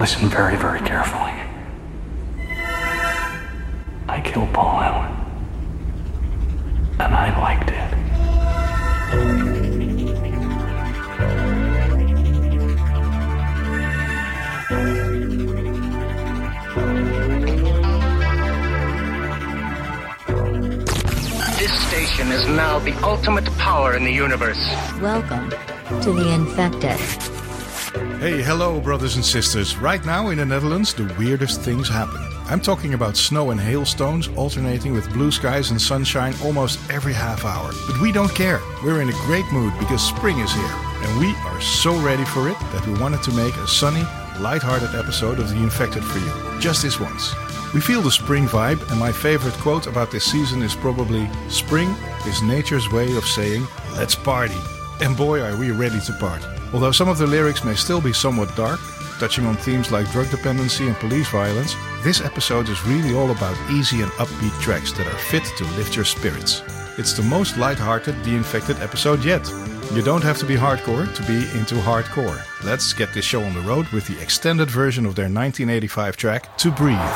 Listen very, very carefully. I killed Paul Allen. And I liked it. This station is now the ultimate power in the universe. Welcome to The Infected. Hey, hello, brothers and sisters. Right now in the Netherlands, the weirdest things happen. I'm talking about snow and hailstones alternating with blue skies and sunshine almost every half hour. But we don't care. We're in a great mood because spring is here. And we are so ready for it that we wanted to make a sunny, light-hearted episode of The Infected for you. Just this once. We feel the spring vibe, and my favorite quote about this season is probably, "Spring is nature's way of saying, let's party." And boy, are we ready to party. Although some of the lyrics may still be somewhat dark, touching on themes like drug dependency and police violence, this episode is really all about easy and upbeat tracks that are fit to lift your spirits. It's the most light-hearted The Infected episode yet. You don't have to be hardcore to be into hardcore. Let's get this show on the road with the extended version of their 1985 track, To Breathe.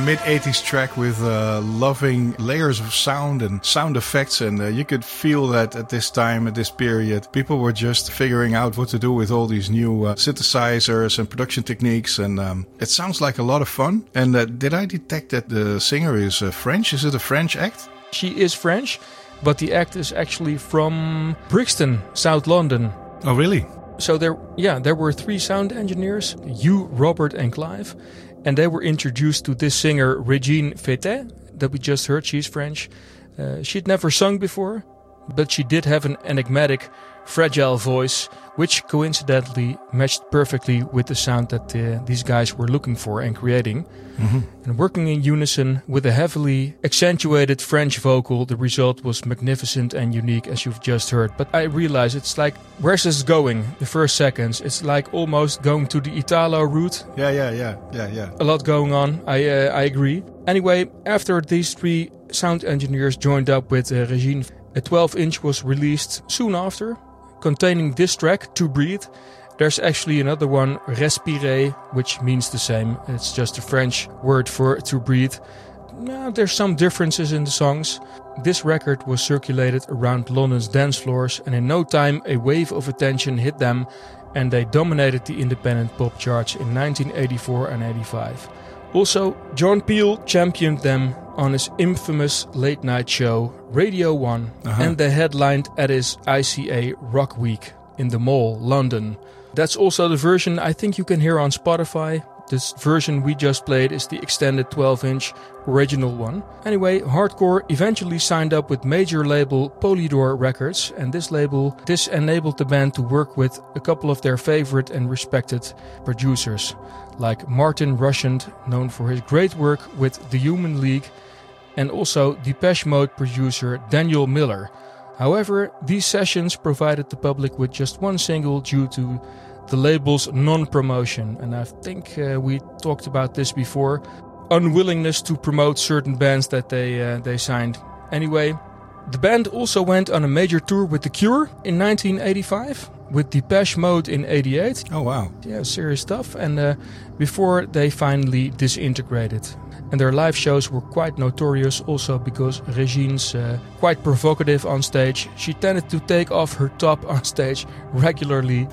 mid-80s track with loving layers of sound and sound effects, and you could feel that at this time, at this period, people were just figuring out what to do with all these new synthesizers and production techniques, and it sounds like a lot of fun. And did I detect that the singer is French? Is it a French act? She is French, but the act is actually from Brixton, South London. Oh, really? So there were 3 sound engineers, Hugh, Robert and Clive, and they were introduced to this singer, Régine Fétet, that we just heard. She's French. She'd never sung before, but she did have an enigmatic, fragile voice, which coincidentally matched perfectly with the sound that these guys were looking for and creating. Mm-hmm. And working in unison with a heavily accentuated French vocal, the result was magnificent and unique, as you've just heard. But I realize it's like, where's this going? The first seconds, it's like almost going to the Italo route. Yeah. A lot going on, I agree. Anyway, after these 3 sound engineers joined up with Régine, a 12-inch was released soon after, containing this track, To Breathe. There's actually another one, Respirer, which means the same. It's just a French word for to breathe. There's some differences in the songs. This record was circulated around London's dance floors, and in no time a wave of attention hit them, and they dominated the independent pop charts in 1984 and 85. Also, John Peel championed them on his infamous late-night show, Radio 1, and they headlined at his ICA Rock Week in the Mall, London. That's also the version I think you can hear on Spotify. This version we just played is the extended 12-inch original one. Anyway, Hardcore eventually signed up with major label Polydor Records, and this enabled the band to work with a couple of their favorite and respected producers, like Martin Rushent, known for his great work with The Human League, and also Depeche Mode producer Daniel Miller. However, these sessions provided the public with just one single due to the label's non-promotion, and I think we talked about this before, unwillingness to promote certain bands that they signed. Anyway, the band also went on a major tour with The Cure in 1985, with Depeche Mode in 88. Oh wow. Yeah, serious stuff. And before they finally disintegrated. And their live shows were quite notorious also because Régine's quite provocative on stage. She tended to take off her top on stage regularly.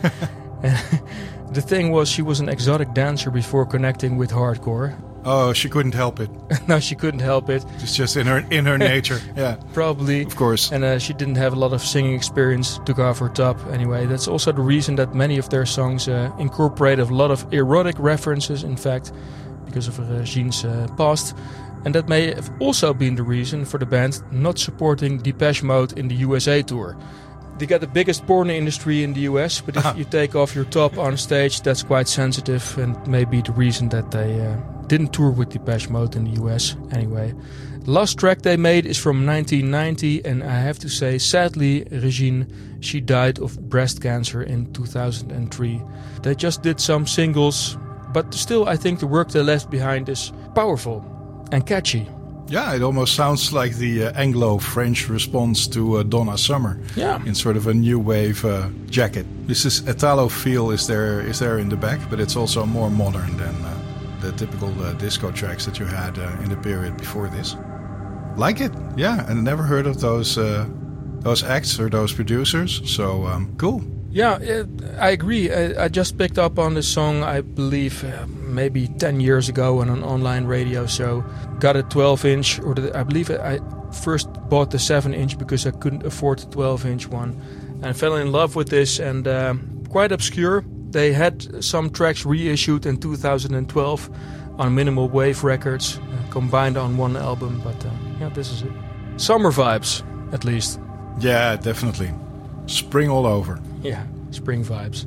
The thing was, she was an exotic dancer before connecting with hardcore. Oh, she couldn't help it. No, she couldn't help it. It's just in her nature. Yeah, probably. Of course. And she didn't have a lot of singing experience. Took off her top. Anyway, that's also the reason that many of their songs incorporate a lot of erotic references. In fact, because of Régine's past. And that may have also been the reason for the band not supporting Depeche Mode in the USA tour. They got the biggest porn industry in the US, but if you take off your top on stage, that's quite sensitive, and maybe the reason that they didn't tour with Depeche Mode in the US. Anyway, the last track they made is from 1990, and I have to say, sadly, Régine, she died of breast cancer in 2003. They just did some singles, but still I think the work they left behind is powerful and catchy. Yeah, it almost sounds like the Anglo-French response to Donna Summer. Yeah. In sort of a new wave jacket. This is Italo feel is there in the back, but it's also more modern than the typical disco tracks that you had in the period before this. Like it, yeah. And I never heard of those acts or those producers, so cool. Yeah, I agree. I just picked up on this song, I believe, maybe 10 years ago on an online radio show. Got a 12-inch, I believe I first bought the 7-inch because I couldn't afford the 12-inch one. And fell in love with this, and quite obscure. They had some tracks reissued in 2012 on Minimal Wave Records, combined on one album. But yeah, this is it. Summer vibes, at least. Yeah, definitely. Spring all over. Yeah, spring vibes.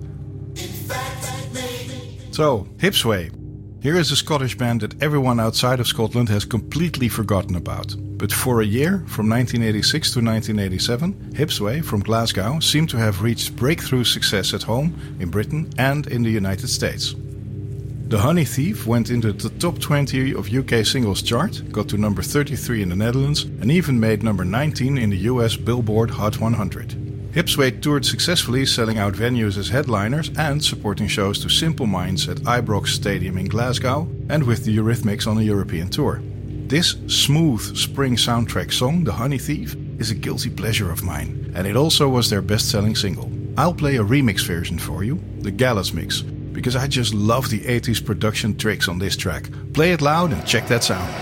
So, Hipsway. Here is a Scottish band that everyone outside of Scotland has completely forgotten about. But for a year, from 1986 to 1987, Hipsway from Glasgow seemed to have reached breakthrough success at home, in Britain and in the United States. The Honey Thief went into the top 20 of UK singles chart, got to number 33 in the Netherlands, and even made number 19 in the US Billboard Hot 100. Hipsway toured successfully, selling out venues as headliners and supporting shows to Simple Minds at Ibrox Stadium in Glasgow and with the Eurythmics on a European tour. This smooth spring soundtrack song, The Honey Thief, is a guilty pleasure of mine, and it also was their best-selling single. I'll play a remix version for you, the Gallus mix, because I just love the 80s production tricks on this track. Play it loud and check that sound.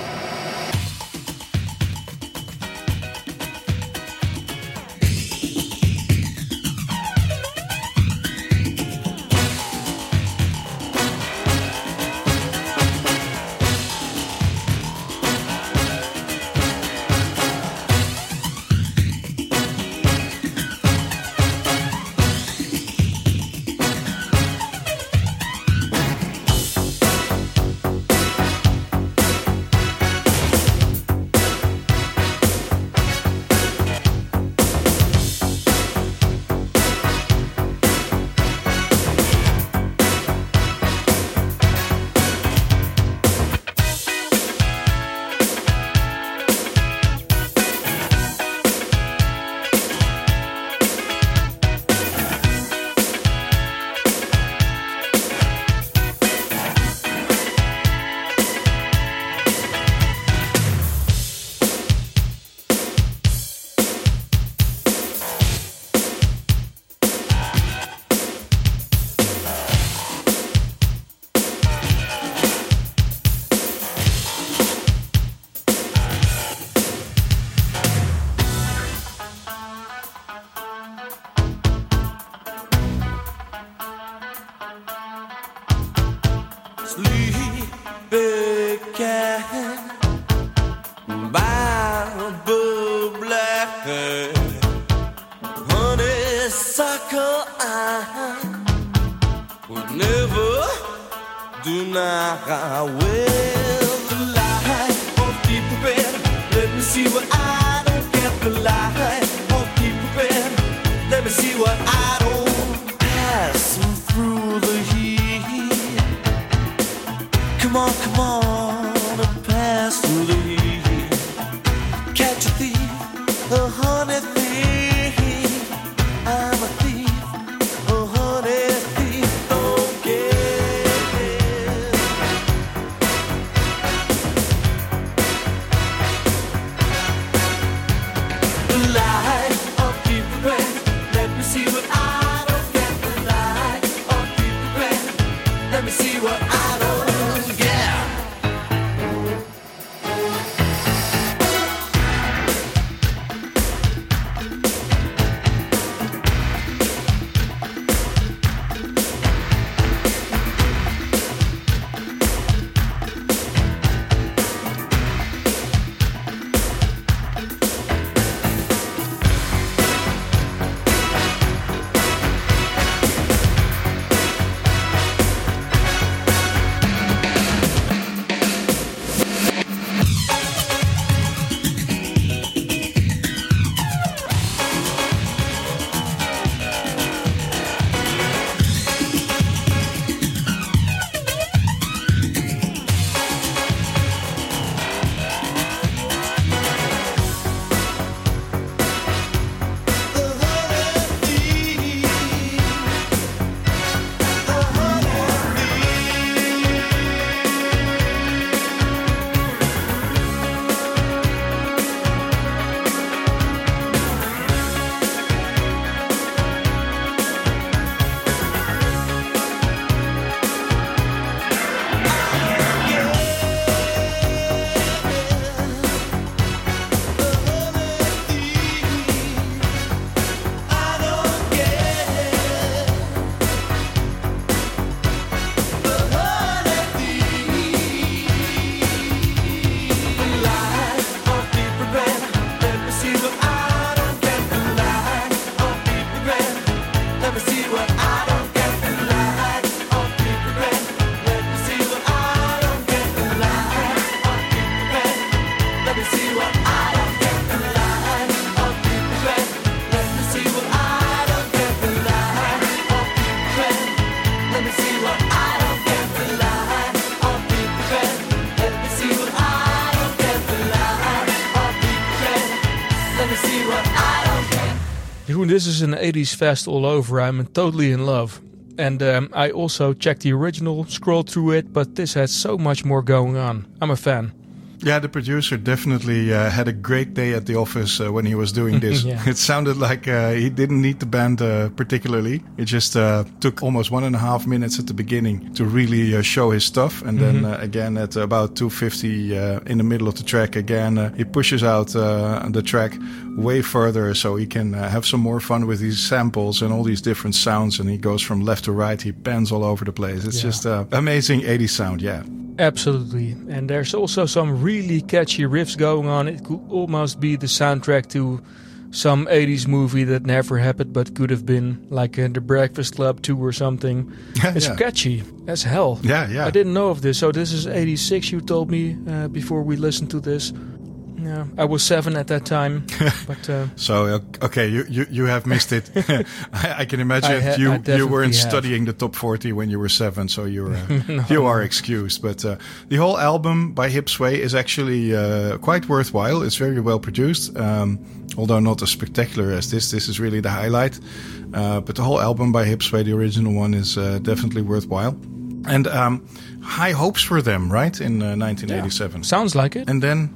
Jeroen, this is an 80s fest all over. I'm totally in love. And I also checked the original, scrolled through it, but this has so much more going on. I'm a fan. Yeah, the producer definitely had a great day at the office when he was doing this. Yeah. It sounded like he didn't need the band particularly. It just took almost 1.5 minutes at the beginning to really show his stuff. And then again at about 2:50 in the middle of the track, again, he pushes out the track way further so he can have some more fun with these samples and all these different sounds. And he goes from left to right. He pans all over the place. It's just amazing 80s sound, yeah. Absolutely. And there's also some really catchy riffs going on. It could almost be the soundtrack to some 80s movie that never happened but could have been, like The Breakfast Club 2 or something. It's catchy as hell. Yeah. I didn't know of this. So this is 86, you told me before we listened to this. Yeah, I was 7 at that time. But so okay, you have missed it. I can imagine you weren't studying the top 40 when you were 7, so you're you are excused. But the whole album by Hipsway is actually quite worthwhile. It's very well produced, although not as spectacular as this. This is really the highlight. But the whole album by Hipsway, the original one, is definitely worthwhile. And high hopes for them, right, in 1987. Yeah, sounds like it. And then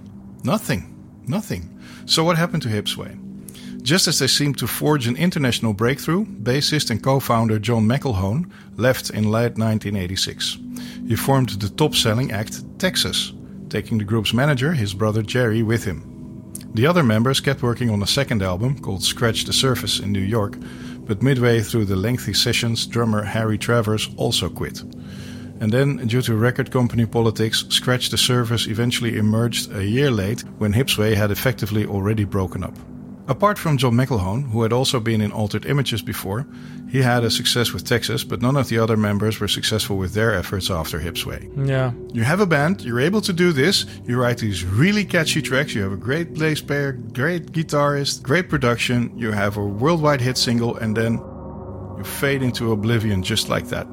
nothing. So what happened to Hipsway? Just as they seemed to forge an international breakthrough, bassist and co-founder John McElhone left in late 1986. He formed the top-selling act Texas, taking the group's manager, his brother Jerry, with him. The other members kept working on a second album called Scratch the Surface in New York, but midway through the lengthy sessions, drummer Harry Travers also quit. And then, due to record company politics, Scratch the Surface eventually emerged a year late when Hipsway had effectively already broken up. Apart from John McElhone, who had also been in Altered Images before, he had a success with Texas, but none of the other members were successful with their efforts after Hipsway. Yeah. You have a band, you're able to do this, you write these really catchy tracks, you have a great bass player, great guitarist, great production, you have a worldwide hit single, and then you fade into oblivion just like that.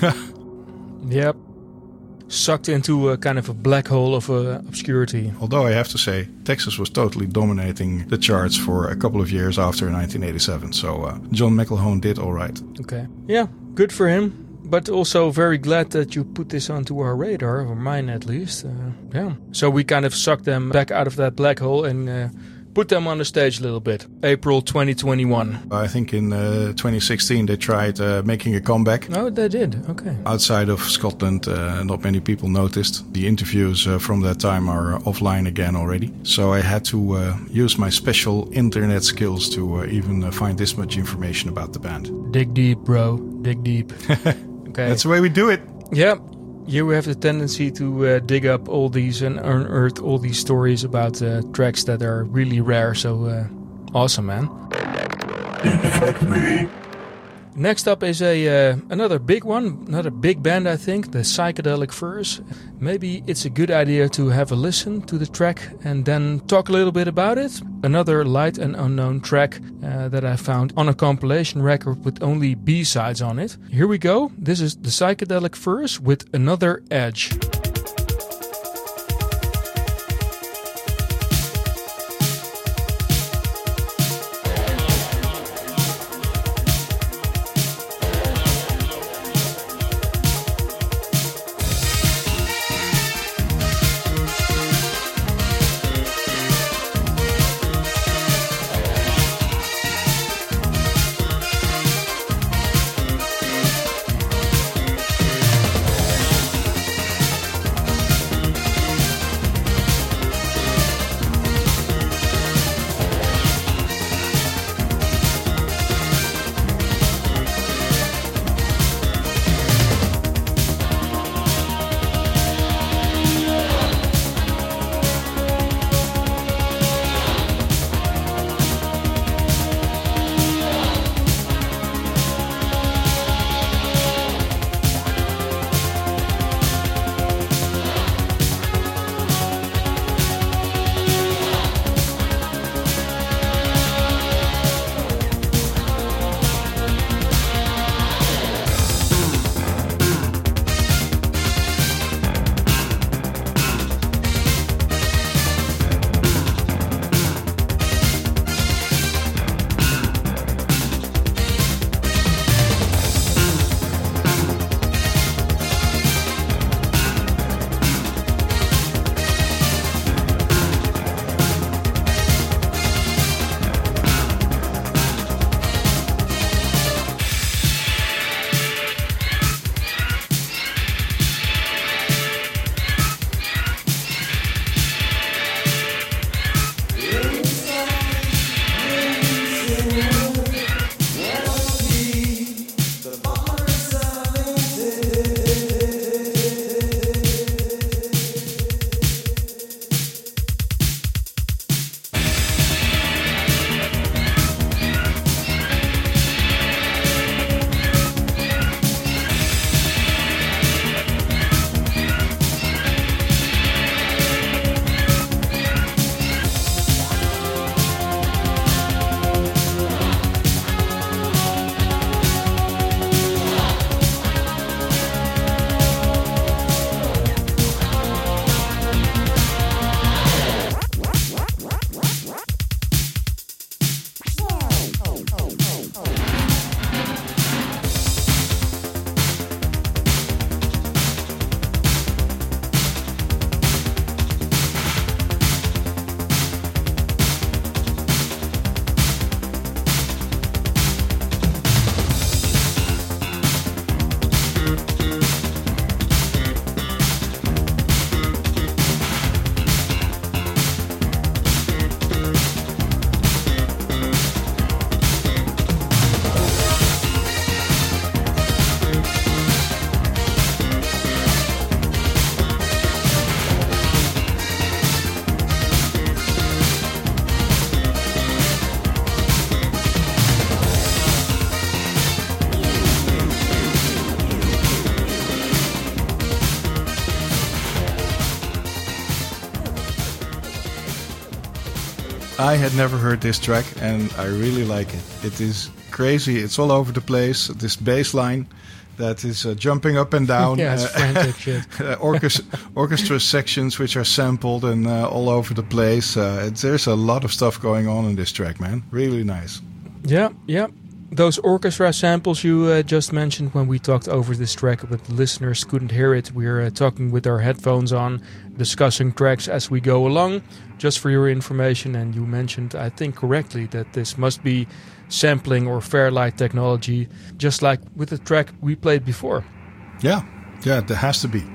Yep. Sucked into a kind of a black hole of obscurity. Although I have to say, Texas was totally dominating the charts for a couple of years after 1987. So John McElhone did all right. Okay. Yeah, good for him. But also very glad that you put this onto our radar, or mine at least. Yeah. So we kind of sucked them back out of that black hole and put them on the stage a little bit. April 2021. I think in 2016 they tried making a comeback. Oh, they did? Okay. Outside of Scotland, not many people noticed. The interviews from that time are offline again already. So I had to use my special internet skills to even find this much information about the band. Dig deep, bro. Dig deep. Okay. That's the way we do it. Yeah. You have the tendency to dig up all these and unearth all these stories about tracks that are really rare. So awesome, man. Infect me. Next up is another big one, another big band, I think, the Psychedelic Furs. Maybe it's a good idea to have a listen to the track and then talk a little bit about it. Another light and unknown track that I found on a compilation record with only B-sides on it. Here we go. This is the Psychedelic Furs with Another Edge. I had never heard this track, and I really like it. It is crazy. It's all over the place. This bass line that is jumping up and down. Yeah, it's frantic shit. Orchestra sections which are sampled and all over the place. There's a lot of stuff going on in this track, man. Really nice. Yeah. Those orchestra samples you just mentioned when we talked over this track, but the listeners couldn't hear it. We're talking with our headphones on, discussing tracks as we go along, just for your information. And you mentioned, I think correctly, that this must be sampling or Fairlight technology, just like with the track we played before. Yeah, there has to be.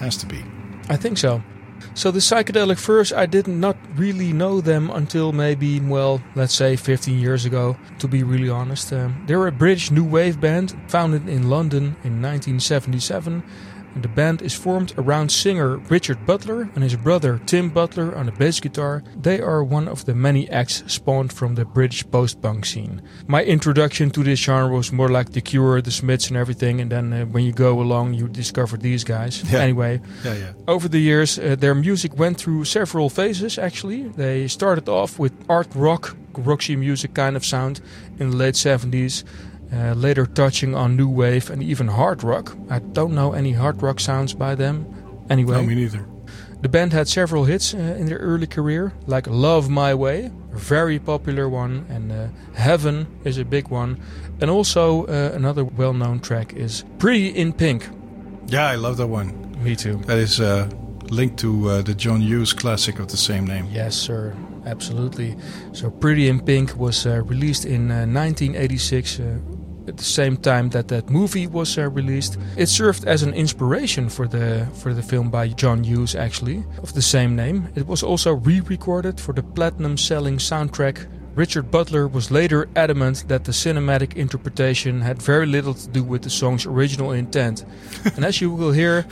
I think so. So the Psychedelic Furs, I did not really know them until maybe, well, let's say 15 years ago, to be really honest. They're a British new wave band founded in London in 1977. And the band is formed around singer Richard Butler and his brother Tim Butler on the bass guitar. They are one of the many acts spawned from the British post-punk scene. My introduction to this genre was more like The Cure, The Smiths and everything, and then when you go along you discover these guys. Yeah. Anyway, Yeah. over the years their music went through several phases actually. They started off with art rock, Roxy music kind of sound in the late 70s. Later touching on new wave and even hard rock. I don't know any hard rock sounds by them. Anyway, No, me neither. the band had several hits in their early career, like Love My Way, a very popular one, and Heaven is a big one. And also another well-known track is Pretty in Pink. Yeah, I love that one. Me too. That is linked to the John Hughes classic of the same name. Yes, sir. Absolutely. So Pretty in Pink was released in 1986, at the same time that movie was released. It served as an inspiration for the film by John Hughes, actually, of the same name. It was also re-recorded for the platinum-selling soundtrack. Richard Butler was later adamant that the cinematic interpretation had very little to do with the song's original intent. And as you will hear,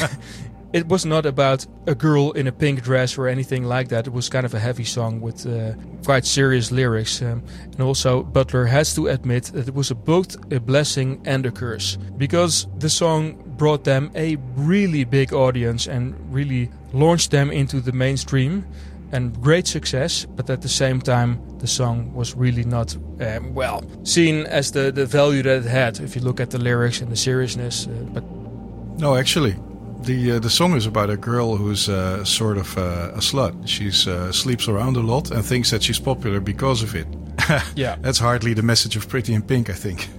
it was not about a girl in a pink dress or anything like that. It was kind of a heavy song with quite serious lyrics. And also Butler has to admit that it was both a blessing and a curse, because the song brought them a really big audience and really launched them into the mainstream. And great success, but at the same time the song was really not seen as the value that it had if you look at the lyrics and the seriousness. But No, actually, the song is about a girl who's sort of a slut. She sleeps around a lot and thinks that she's popular because of it. yeah, That's hardly the message of Pretty in Pink, I think.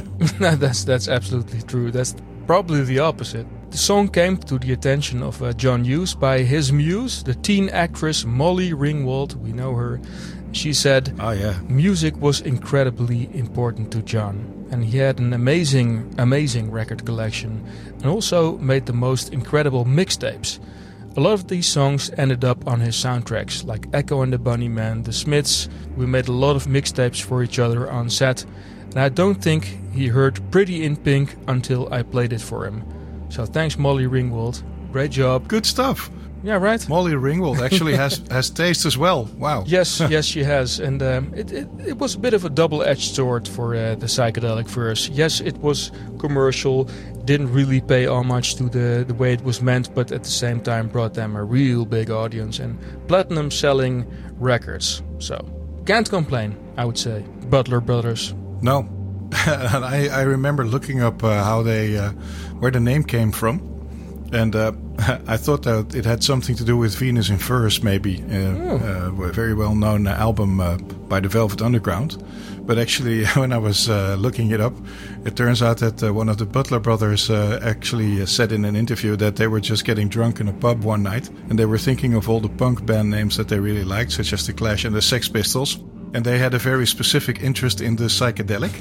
that's absolutely true. That's probably the opposite. The song came to the attention of John Hughes by his muse, the teen actress Molly Ringwald. We know her. She said, Oh, yeah. music was incredibly important to John, and he had an amazing record collection, and also made the most incredible mixtapes. A lot of these songs ended up on his soundtracks, like Echo and the Bunnymen, The Smiths. We made a lot of mixtapes for each other on set, and I don't think he heard Pretty in Pink until I played it for him. So thanks, Molly Ringwald. Great job. Good stuff. Yeah, right? Molly Ringwald actually has taste as well. Wow. Yes, she has. And it was a bit of a double-edged sword for the Psychedelic Furs. Yes, it was commercial, didn't really pay homage to the way it was meant, but at the same time brought them a real big audience and platinum-selling records. So, can't complain, I would say. Butler Brothers. No. And I remember looking up how they where the name came from, and I thought that it had something to do with Venus in Furs, maybe a very well-known album by the Velvet Underground. But actually, when I was looking it up, it turns out that one of the Butler brothers actually said in an interview that they were just getting drunk in a pub one night, and they were thinking of all the punk band names that they really liked, such as the Clash and the Sex Pistols. And they had a very specific interest in the psychedelic.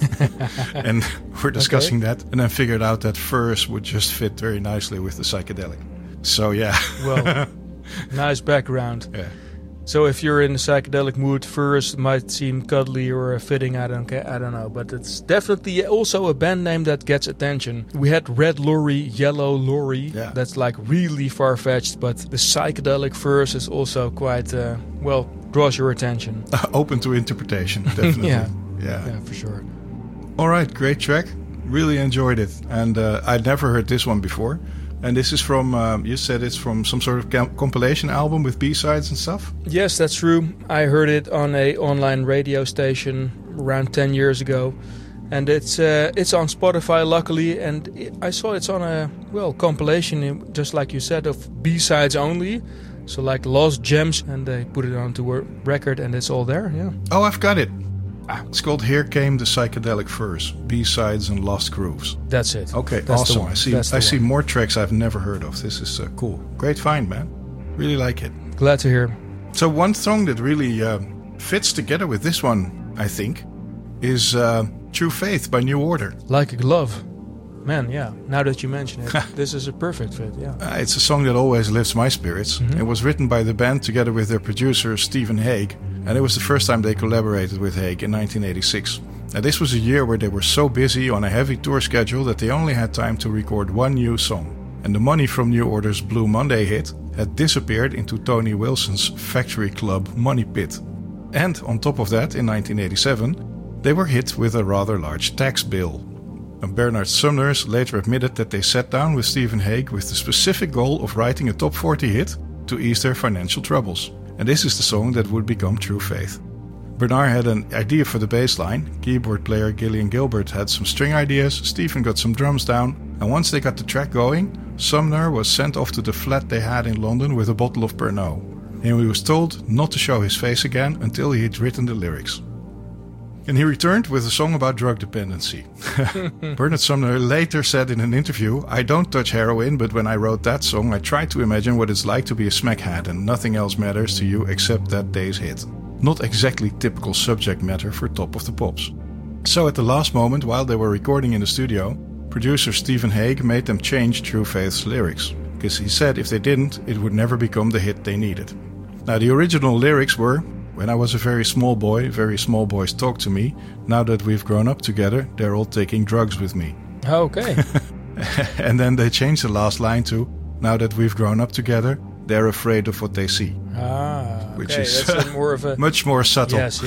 And we're discussing that. And then figured out that Furs would just fit very nicely with the psychedelic. So, yeah. Well, nice background. Yeah. So if you're in the psychedelic mood, Furs might seem cuddly or fitting, I don't know. But it's definitely also a band name that gets attention. We had Red Lorry, Yellow Lorry. Yeah. That's like really far-fetched. But the psychedelic Furs is also quite, draws your attention. Open to interpretation, definitely. Yeah, for sure. All right, great track. Really enjoyed it. And I'd never heard this one before. And this is from, you said it's from some sort of compilation album with B-sides and stuff? Yes, that's true. I heard it on a online radio station around 10 years ago. And it's on Spotify, luckily. And I saw it's on a, compilation, just like you said, of B-sides only. So like Lost Gems. And they put it onto a record and it's all there, yeah. Oh, I've got it. It's called Here Came the Psychedelic Furs, B-sides and Lost Grooves. That's it. Okay, that's awesome. I see one. more tracks I've never heard of. This is cool. Great find, man. Really like it. Glad to hear. So one song that really fits together with this one, I think, is True Faith by New Order. Like a glove. Man, yeah. Now that you mention it, this is a perfect fit, yeah. It's a song that always lifts my spirits. It was written by the band together with their producer, Stephen Hague. And it was the first time they collaborated with Hague in 1986. Now, this was a year where they were so busy on a heavy tour schedule that they only had time to record one new song. And the money from New Order's Blue Monday hit had disappeared into Tony Wilson's Factory Club money pit. And on top of that, in 1987, they were hit with a rather large tax bill. And Bernard Sumner later admitted that they sat down with Stephen Hague with the specific goal of writing a top 40 hit to ease their financial troubles. And this is the song that would become True Faith. Bernard had an idea for the bass line, keyboard player Gillian Gilbert had some string ideas, Stephen got some drums down, and once they got the track going, Sumner was sent off to the flat they had in London with a bottle of Pernod. And he was told not to show his face again until he had written the lyrics. And he returned with a song about drug dependency. Bernard Sumner later said in an interview, "I don't touch heroin, but when I wrote that song, I tried to imagine what it's like to be a smackhead and nothing else matters to you except that day's hit." Not exactly typical subject matter for Top of the Pops. So at the last moment, while they were recording in the studio, producer Stephen Hague made them change True Faith's lyrics, because he said if they didn't, it would never become the hit they needed. Now the original lyrics were, "When I was a very small boy, very small boys talked to me. Now that we've grown up together, they're all taking drugs with me." Okay. And then they changed the last line to, "Now that we've grown up together, they're afraid of what they see." Which is that's more of a... much more subtle. Yes.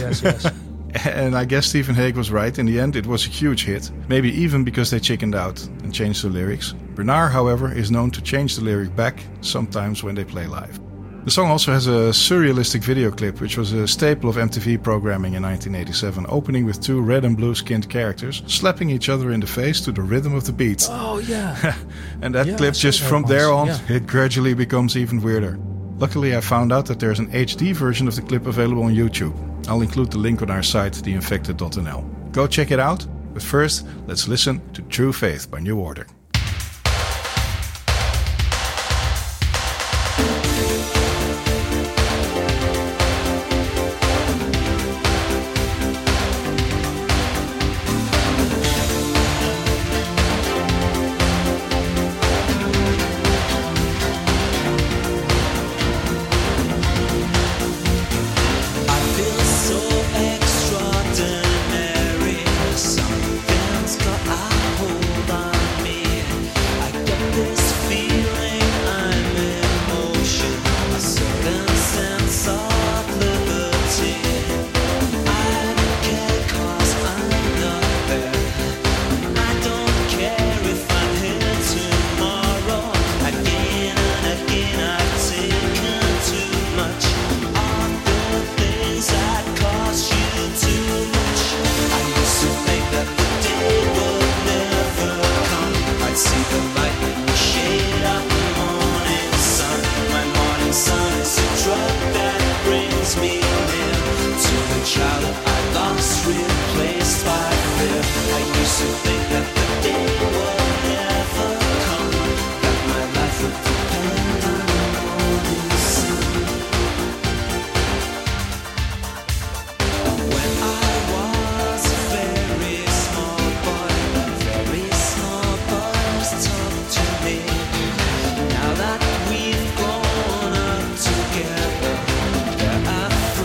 And I guess Stephen Hague was right. In the end, it was a huge hit. Maybe even because they chickened out and changed the lyrics. Bernard, however, is known to change the lyric back sometimes when they play live. The song also has a surrealistic video clip, which was a staple of MTV programming in 1987, opening with two red and blue skinned characters slapping each other in the face to the rhythm of the beat. Oh, yeah. And that clip, just from there on, it gradually becomes even weirder. Luckily, I found out that there's an HD version of the clip available on YouTube. I'll include the link on our site, theinfected.nl. Go check it out, but first, let's listen to True Faith by New Order.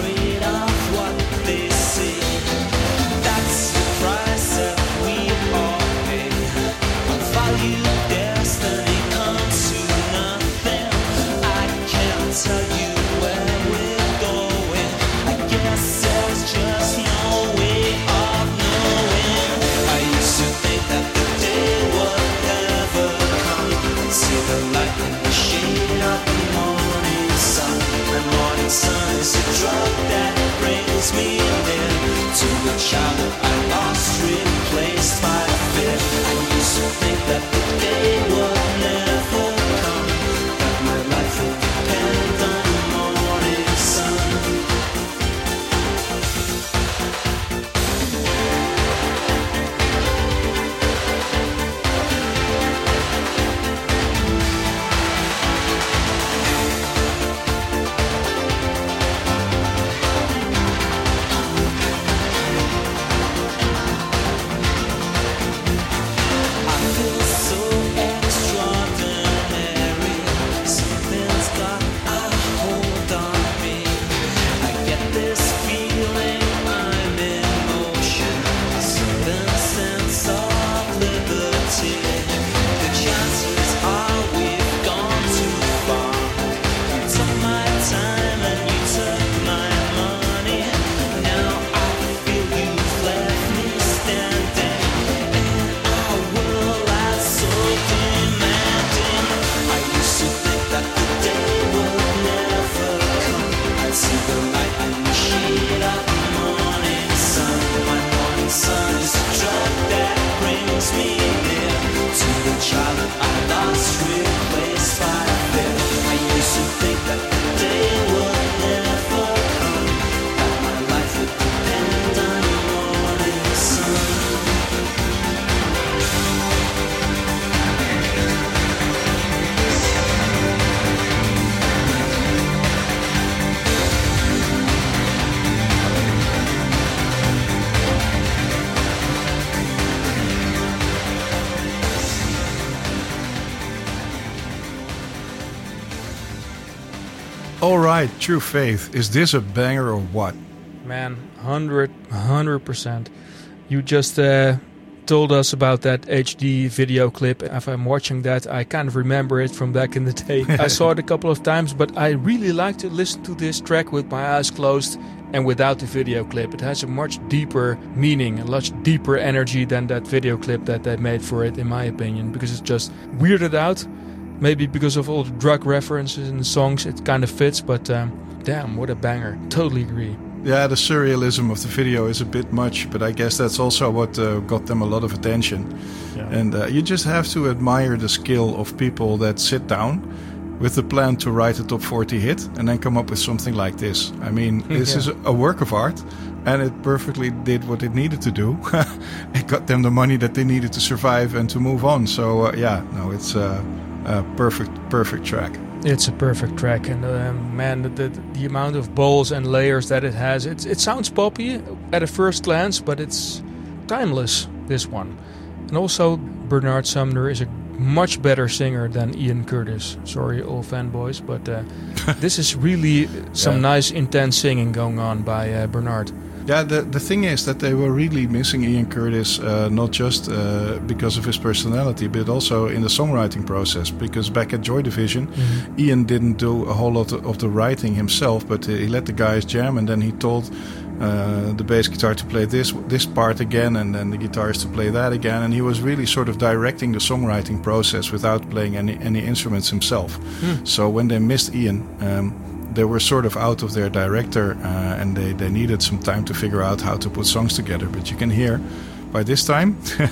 That's the price that we all All right, True Faith. Is this a banger or what? Man, 100%. You just told us about that HD video clip. If I'm watching that, I kind of remember it from back in the day. I saw it a couple of times, but I really like to listen to this track with my eyes closed and without the video clip. It has a much deeper meaning, a much deeper energy than that video clip that they made for it, in my opinion, because it's just weirded out. Maybe because of all the drug references in the songs, it kind of fits, but damn, what a banger. Totally agree. Yeah, the surrealism of the video is a bit much, but I guess that's also what got them a lot of attention. Yeah. And you just have to admire the skill of people that sit down with the plan to write a top 40 hit and then come up with something like this. I mean, this is a work of art, and it perfectly did what it needed to do. It got them the money that they needed to survive and to move on. So, it's a perfect track. It's a perfect track, and man, the amount of balls and layers that it has, it sounds poppy at a first glance, but it's timeless, this one. And also, Bernard Sumner is a much better singer than Ian Curtis. Sorry, all fanboys, but this is really some nice, intense singing going on by Bernard. Yeah, the thing is that they were really missing Ian Curtis, not just because of his personality, but also in the songwriting process. Because back at Joy Division, Ian didn't do a whole lot of the writing himself, but he let the guys jam, and then he told the bass guitar to play this part again, and then the guitarist to play that again. And he was really sort of directing the songwriting process without playing any instruments himself. So when they missed Ian, they were sort of out of their director, and they needed some time to figure out how to put songs together. But you can hear, by this time,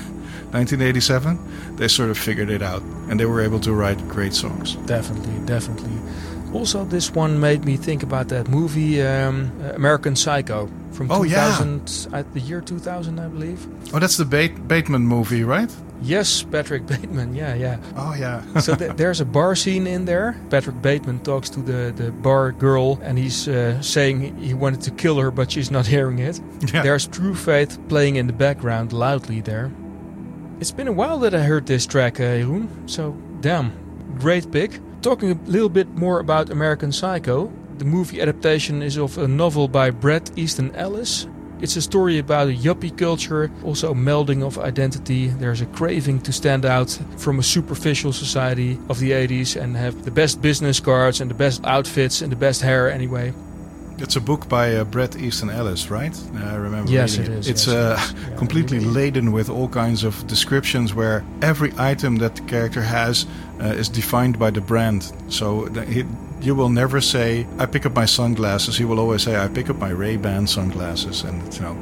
1987, they sort of figured it out, and they were able to write great songs. Definitely. Also, this one made me think about that movie, American Psycho, from 2000, the year 2000, I believe. Oh, that's the Bateman movie, right? Yes, Patrick Bateman, yeah. Oh, yeah. So there's a bar scene in there. Patrick Bateman talks to the bar girl, and he's saying he wanted to kill her, but she's not hearing it. Yeah. There's True Faith playing in the background loudly there. It's been a while that I heard this track, Jeroen, so damn, great pick. Talking a little bit more about American Psycho, the movie adaptation is of a novel by Bret Easton Ellis. It's a story about a yuppie culture, also a melding of identity. There's a craving to stand out from a superficial society of the 80s and have the best business cards and the best outfits and the best hair anyway. It's a book by Bret Easton Ellis, right? I remember yes, reading it is. It's completely laden with all kinds of descriptions where every item that the character has is defined by the brand. So you will never say, I pick up my sunglasses. He will always say, I pick up my Ray-Ban sunglasses. And,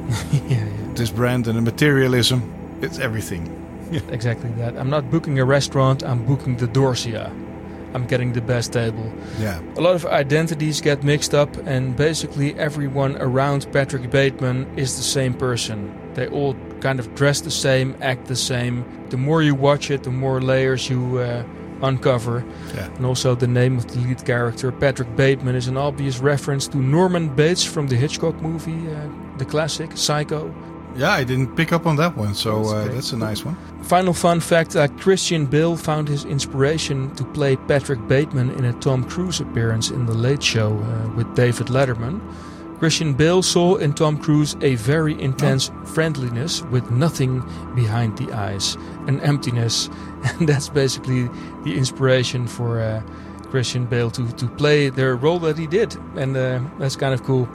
this brand and the materialism, it's everything. Exactly that. I'm not booking a restaurant, I'm booking the Dorsia. I'm getting the best table. Yeah. A lot of identities get mixed up, and basically everyone around Patrick Bateman is the same person. They all kind of dress the same, act the same. The more you watch it, the more layers you uncover. Yeah. And also the name of the lead character, Patrick Bateman, is an obvious reference to Norman Bates from the Hitchcock movie, the classic Psycho. Yeah, I didn't pick up on that one, so that's a nice one. Final fun fact, Christian Bale found his inspiration to play Patrick Bateman in a Tom Cruise appearance in The Late Show with David Letterman. Christian Bale saw in Tom Cruise a very intense friendliness with nothing behind the eyes, an emptiness. And that's basically the inspiration for Christian Bale to play the role that he did. And that's kind of cool.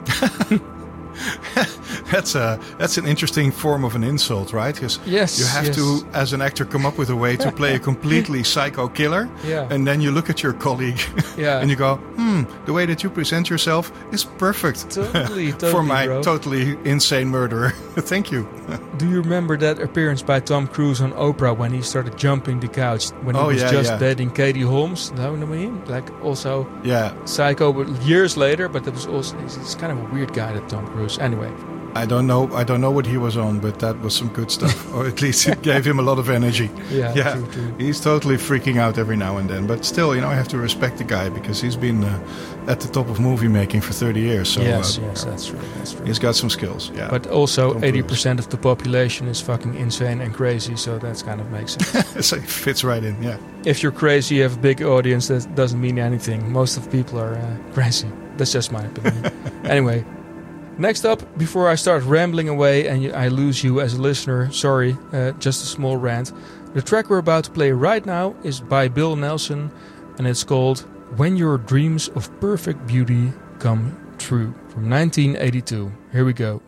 That's an interesting form of an insult, right? Because you have to, as an actor, come up with a way to play a completely psycho killer. Yeah. And then you look at your colleague and you go, the way that you present yourself is perfect totally, for my bro. Totally insane murderer. Thank you. Do you remember that appearance by Tom Cruise on Oprah when he started jumping the couch when he was just dating Katie Holmes? Know what I mean? Like also psycho, but years later. But that was also he's kind of a weird guy, that Tom Cruise. Anyway. I don't know what he was on, but that was some good stuff. Or at least it gave him a lot of energy. Yeah. True. He's totally freaking out every now and then. But still, I have to respect the guy because he's been at the top of movie making for 30 years. So, yes, that's true. He's got some skills, yeah. But also 80% of the population is fucking insane and crazy, so that kind of makes sense. So it fits right in, yeah. If you're crazy, you have a big audience, that doesn't mean anything. Most of the people are crazy. That's just my opinion. Anyway. Next up, before I start rambling away and I lose you as a listener, sorry, just a small rant. The track we're about to play right now is by Bill Nelson, and it's called When Your Dreams of Perfect Beauty Come True, from 1982. Here we go.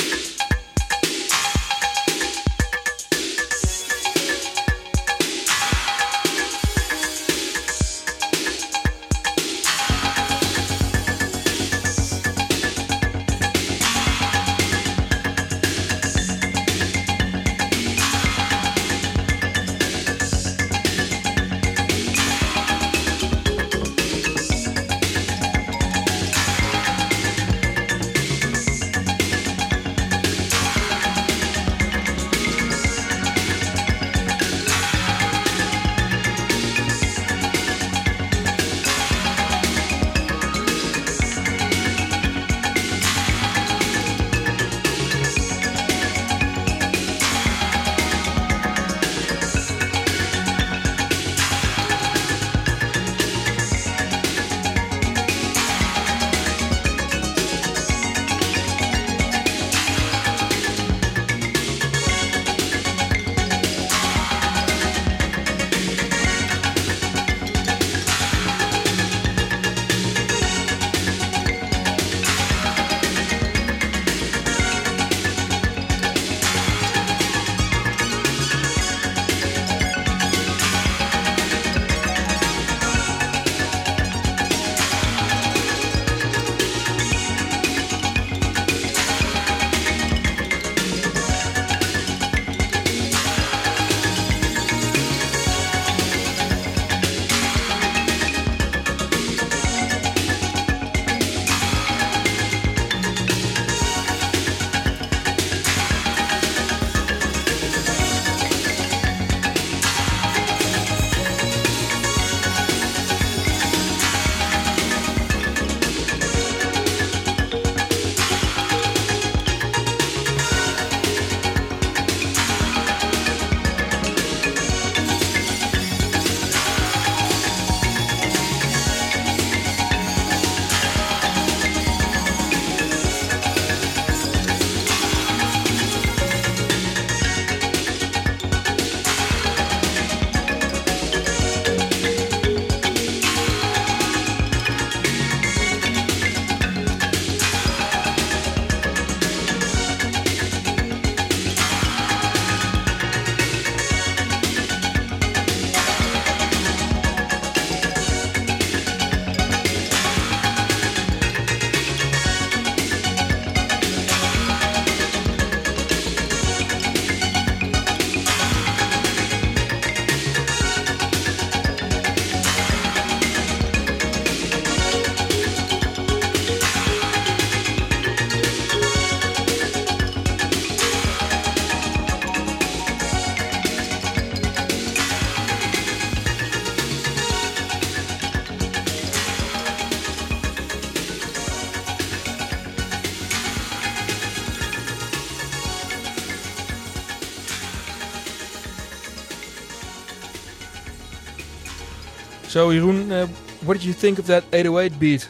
So, Jeroen, what did you think of that 808 beat?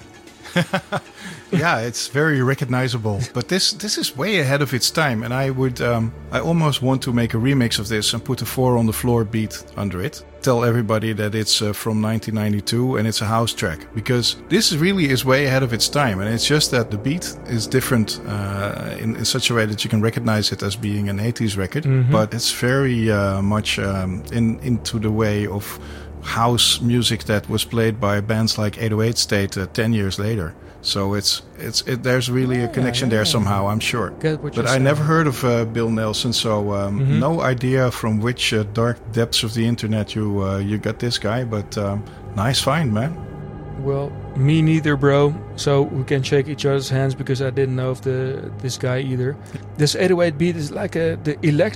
Yeah, it's very recognizable. But this is way ahead of its time, and I almost want to make a remix of this and put a 4 on the floor beat under it. Tell everybody that it's from 1992 and it's a house track, because this really is way ahead of its time, and it's just that the beat is different in such a way that you can recognize it as being an 80s record, but it's very much into the way of house music that was played by bands like 808 State 10 years later. So there's really a connection there somehow, I'm sure. But I never heard of Bill Nelson, so no idea from which dark depths of the internet you got this guy. But nice find, man. Well, me neither, bro. So we can shake each other's hands because I didn't know of this guy either. This 808 beat is like the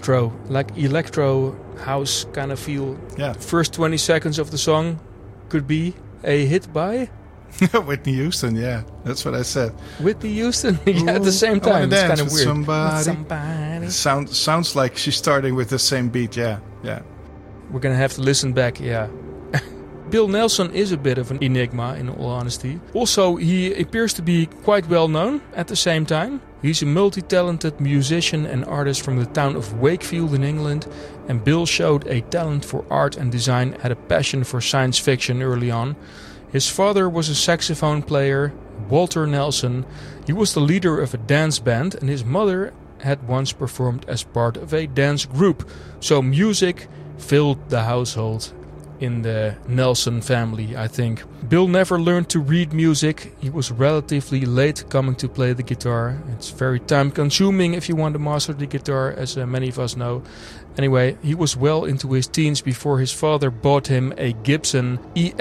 electro house kind of feel. Yeah. First 20 seconds of the song could be a hit by Whitney Houston, yeah. That's what I said. Whitney Houston. Yeah, at the same time. It's kind of weird. Somebody. Sounds like she's starting with the same beat, yeah. We're going to have to listen back, yeah. Bill Nelson is a bit of an enigma, in all honesty. Also, he appears to be quite well known at the same time. He's a multi-talented musician and artist from the town of Wakefield in England. And Bill showed a talent for art and design, had a passion for science fiction early on. His father was a saxophone player, Walter Nelson. He was the leader of a dance band, and his mother had once performed as part of a dance group. So music filled the household in the Nelson family, I think. Bill never learned to read music. He was relatively late coming to play the guitar. It's very time consuming if you want to master the guitar, as many of us know. Anyway, he was well into his teens before his father bought him a Gibson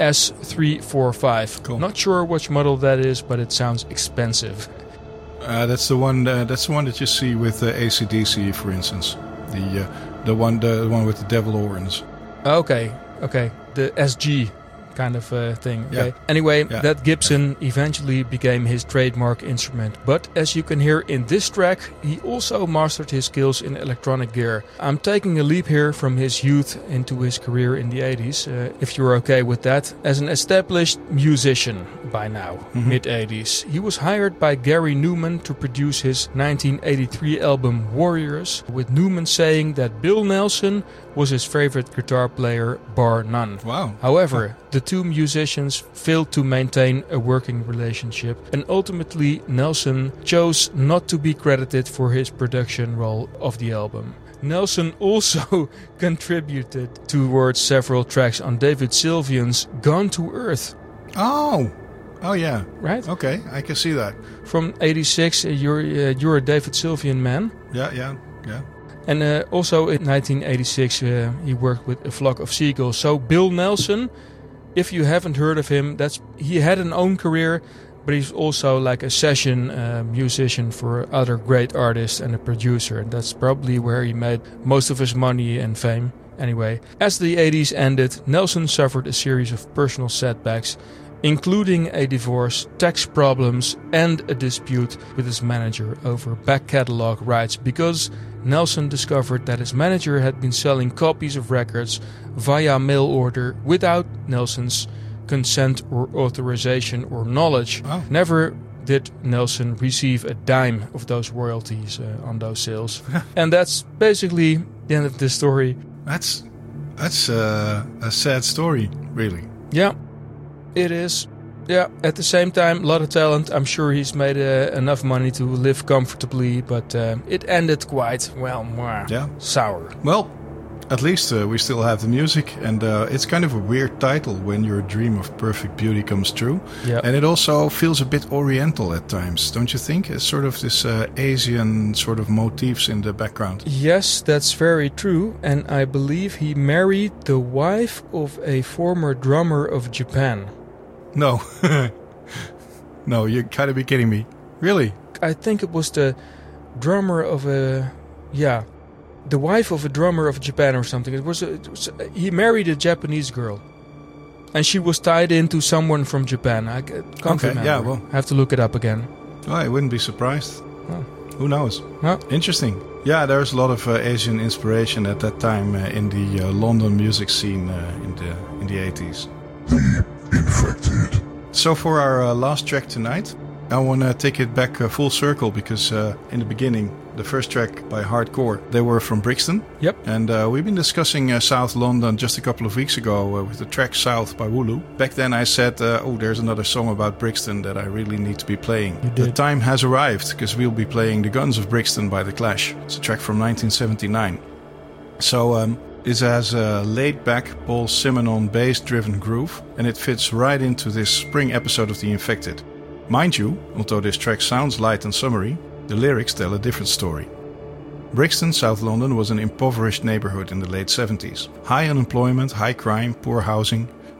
ES345. Cool. Not sure which model that is, but it sounds expensive. That's the one that you see with AC/DC, for instance. The one with the devil horns. Okay, the SG kind of thing. Okay. Yeah. Anyway, Yeah. that Gibson eventually became his trademark instrument. But as you can hear in this track, he also mastered his skills in electronic gear. I'm taking a leap here from his youth into his career in the 80s, if you're okay with that. As an established musician by now, mid-80s, he was hired by Gary Newman to produce his 1983 album Warriors, with Newman saying that Bill Nelson was his favorite guitar player, bar none. Wow. However, the two musicians failed to maintain a working relationship, and ultimately Nelson chose not to be credited for his production role of the album. Nelson also contributed towards several tracks on David Sylvian's Gone to Earth. Oh yeah. Right? Okay, I can see that. From 86, you're a David Sylvian man. Yeah. And also in 1986, he worked with A Flock of Seagulls. So Bill Nelson, if you haven't heard of him, he had an own career, but he's also like a session musician for other great artists and a producer. And that's probably where he made most of his money and fame. Anyway, as the 80s ended, Nelson suffered a series of personal setbacks, including a divorce, tax problems, and a dispute with his manager over back catalog rights, because Nelson discovered that his manager had been selling copies of records via mail order without Nelson's consent or authorization or knowledge. Oh. Never did Nelson receive a dime of those royalties on those sales. And that's basically the end of this story. That's a sad story, really. Yeah, it is. Yeah, at the same time, a lot of talent. I'm sure he's made enough money to live comfortably, but it ended quite, sour. Well, at least we still have the music, and it's kind of a weird title when your dream of perfect beauty comes true. Yeah. And it also feels a bit oriental at times, don't you think? It's sort of this Asian sort of motifs in the background. Yes, that's very true. And I believe he married the wife of a former drummer of Japan. No. No, you gotta be kidding me. Really? I think it was the drummer of the wife of a drummer of Japan or something. He married a Japanese girl, and she was tied into someone from Japan. I can't remember. Yeah, well, I have to look it up again. Oh, I wouldn't be surprised. Oh. Who knows? Oh. Interesting. Yeah, there's a lot of Asian inspiration at that time in the London music scene in the 80s. Infected. So for our last track tonight, I want to take it back full circle, because in the beginning, the first track by Hardcore, they were from Brixton. Yep. And we've been discussing South London just a couple of weeks ago with the track South by Wooloo. Back then I said, there's another song about Brixton that I really need to be playing. You did. The time has arrived, because we'll be playing The Guns of Brixton by The Clash. It's a track from 1979. So this has a laid-back Paul Simonon bass-driven groove, and it fits right into this spring episode of The Infected. Mind you, although this track sounds light and summery, the lyrics tell a different story. Brixton, South London, was an impoverished neighbourhood in the late 70s. High unemployment, high crime, poor housing,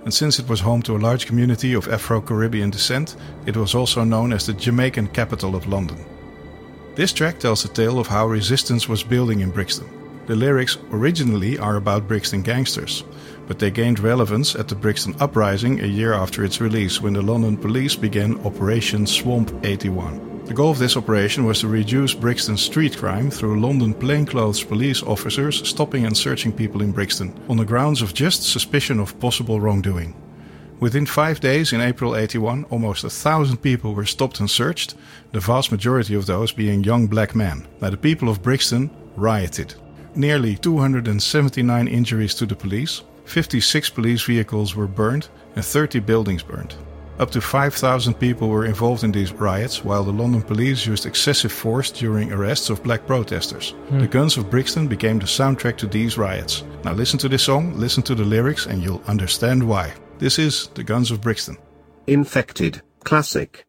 and since it was home to a large community of Afro-Caribbean descent, it was also known as the Jamaican capital of London. This track tells the tale of how resistance was building in Brixton. The lyrics originally are about Brixton gangsters, but they gained relevance at the Brixton Uprising a year after its release, when the London police began Operation Swamp 81. The goal of this operation was to reduce Brixton's street crime through London plainclothes police officers stopping and searching people in Brixton on the grounds of just suspicion of possible wrongdoing. Within 5 days in April 81, almost 1,000 people were stopped and searched, the vast majority of those being young black men. Now, the people of Brixton rioted. Nearly 279 injuries to the police, 56 police vehicles were burned and 30 buildings burned. Up to 5,000 people were involved in these riots, while the London police used excessive force during arrests of black protesters. The Guns of Brixton became the soundtrack to these riots. Now listen to this song, listen to the lyrics, and you'll understand why. This is The Guns of Brixton. Infected, classic.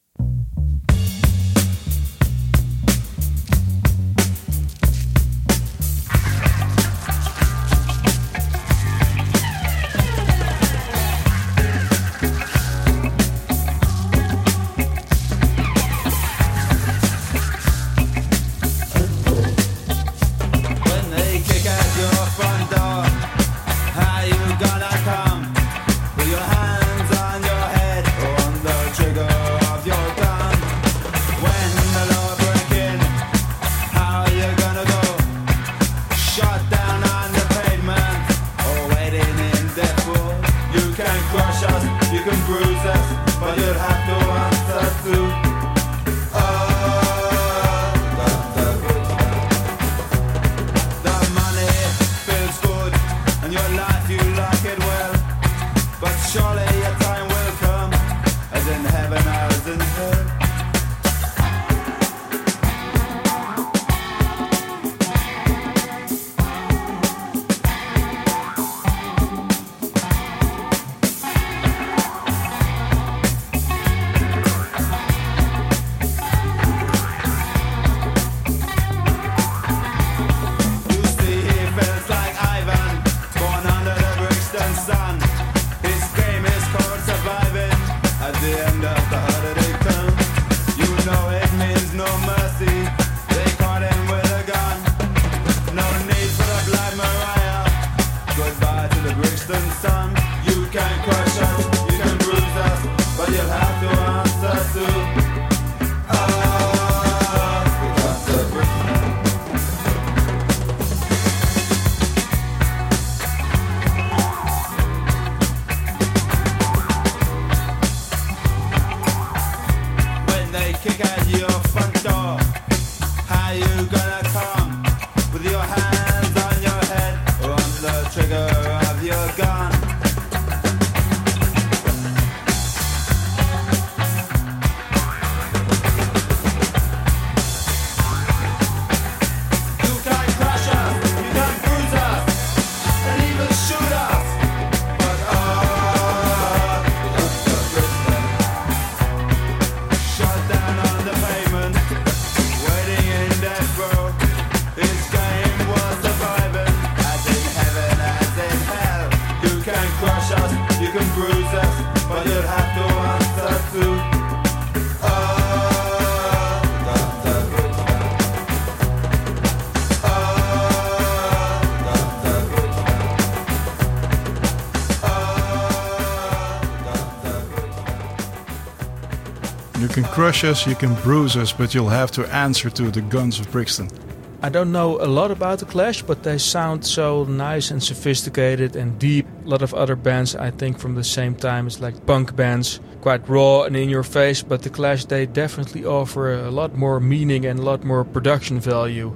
You can crush us, you can bruise us, but you'll have to answer to the Guns of Brixton. I don't know a lot about The Clash, but they sound so nice and sophisticated and deep. A lot of other bands, I think, from the same time, it's like punk bands, quite raw and in your face, but The Clash, they definitely offer a lot more meaning and a lot more production value.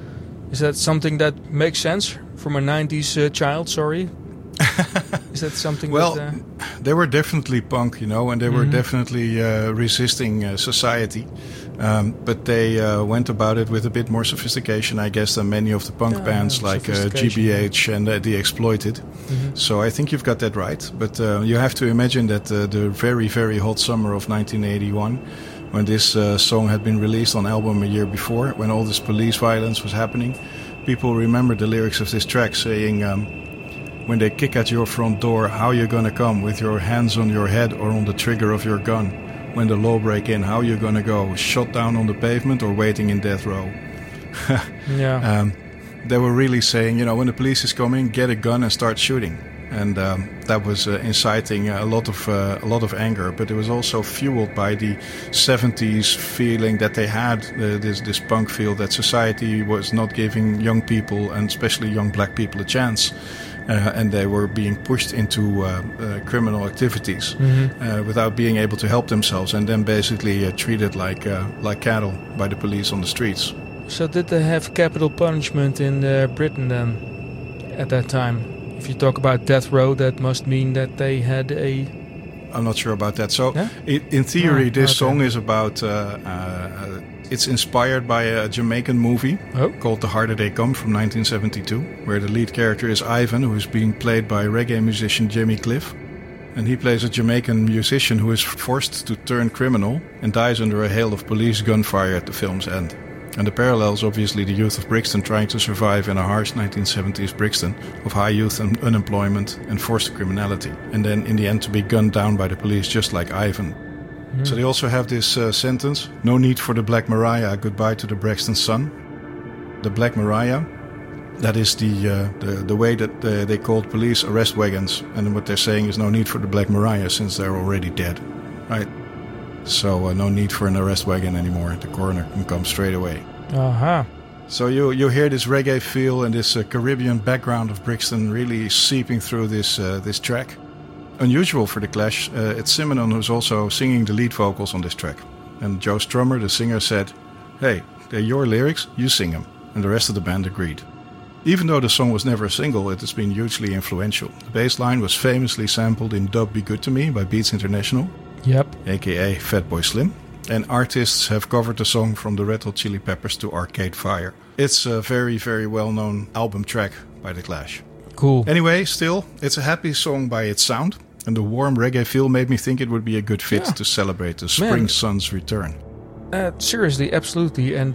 Is that something that makes sense from a 90s child, sorry? Is that something well, that... they were definitely punk, you know, and they were definitely resisting society. But they went about it with a bit more sophistication, I guess, than many of the punk bands like GBH and The Exploited. So I think you've got that right. But you have to imagine that the very, very hot summer of 1981, when this song had been released on album a year before, when all this police violence was happening, people remembered the lyrics of this track saying... when they kick at your front door, how you gonna come? With your hands on your head or on the trigger of your gun? When the law break in, how you gonna go? Shot down on the pavement or waiting in death row? Yeah. They were really saying, when the police is coming, get a gun and start shooting. And that was inciting a lot of anger, but it was also fueled by the 70s feeling that they had, this punk feel that society was not giving young people, and especially young black people, a chance. And they were being pushed into criminal activities without being able to help themselves, and then basically treated like cattle by the police on the streets. So did they have capital punishment in Britain then at that time? If you talk about death row, that must mean that they had a... I'm not sure about that. So, yeah? in theory, this song is about... it's inspired by a Jamaican movie called The Harder They Come from 1972, where the lead character is Ivan, who is being played by reggae musician Jimmy Cliff. And he plays a Jamaican musician who is forced to turn criminal and dies under a hail of police gunfire at the film's end. And the parallels, obviously, the youth of Brixton trying to survive in a harsh 1970s Brixton of high youth and unemployment and forced criminality. And then in the end to be gunned down by the police, just like Ivan. So they also have this sentence, no need for the Black Maria, goodbye to the Brixton sun. The Black Maria, that is the way that they called police arrest wagons. And what they're saying is no need for the Black Maria since they're already dead, right? So no need for an arrest wagon anymore. The coroner can come straight away. So you hear this reggae feel and this Caribbean background of Brixton really seeping through this track. Unusual for The Clash, it's Simonon who's also singing the lead vocals on this track. And Joe Strummer, the singer, said, "Hey, they're your lyrics, you sing them." And the rest of the band agreed. Even though the song was never a single, it has been hugely influential. The bass line was famously sampled in Dub Be Good To Me by Beats International. Yep. A.k.a. Fatboy Slim. And artists have covered the song from the Red Hot Chili Peppers to Arcade Fire. It's a very, very well-known album track by The Clash. Cool. Anyway, still, it's a happy song by its sound. And the warm reggae feel made me think it would be a good fit to celebrate the spring sun's return. Seriously, absolutely. And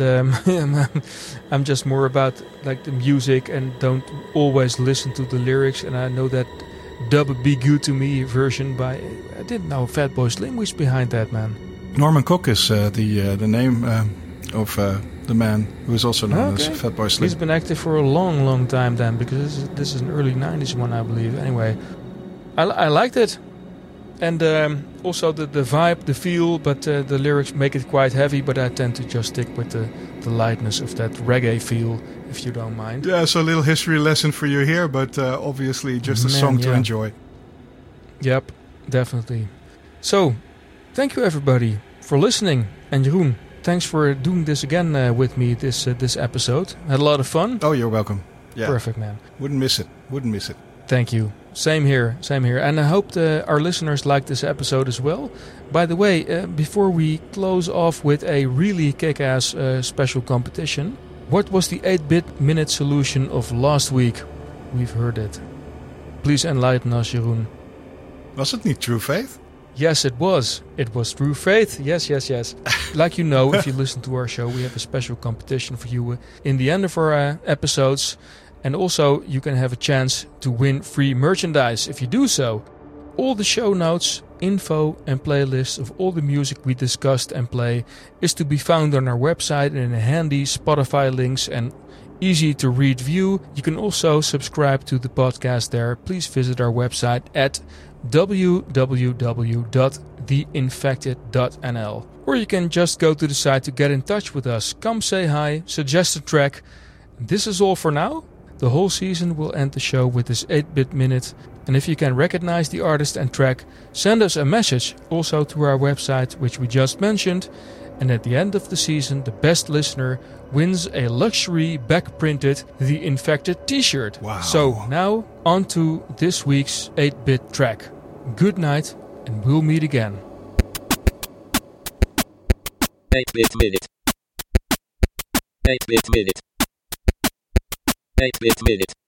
I'm just more about like the music and don't always listen to the lyrics. And I know that Dub Be Good To Me version by... I didn't know Fatboy Slim was behind that, man. Norman Cook is the name of the man who is also known as Fatboy Slim. He's been active for a long, long time then, because this is an early 90s one, I believe. Anyway, I liked it. And also the vibe, the feel, but the lyrics make it quite heavy, but I tend to just stick with the lightness of that reggae feel, if you don't mind. Yeah, so a little history lesson for you here, but obviously just a song to enjoy. Yep, definitely. So, thank you everybody for listening. And Jeroen, thanks for doing this again with me this episode. Had a lot of fun. Oh, you're welcome. Yeah. Perfect, man. Wouldn't miss it. Thank you. Same here. And I hope our listeners like this episode as well. By the way, before we close off with a really kick-ass special competition, what was the 8-bit minute solution of last week? We've heard it. Please enlighten us, Jeroen. Was it not True Faith? Yes, it was. It was True Faith. Yes. Like you know, if you listen to our show, we have a special competition for you in the end of our episodes. And also, you can have a chance to win free merchandise if you do so. All the show notes, info and playlists of all the music we discussed and play is to be found on our website in a handy Spotify links and easy to read view. You can also subscribe to the podcast there. Please visit our website at www.theinfected.nl. Or you can just go to the site to get in touch with us. Come say hi, suggest a track. This is all for now. The whole season will end the show with this 8-bit minute. And if you can recognize the artist and track, send us a message also to our website, which we just mentioned. And at the end of the season, the best listener wins a luxury back-printed The Infected t-shirt. Wow. So now on to this week's 8-bit track. Good night, and we'll meet again. 8-bit minute. 8-bit minute. 8-bit minute.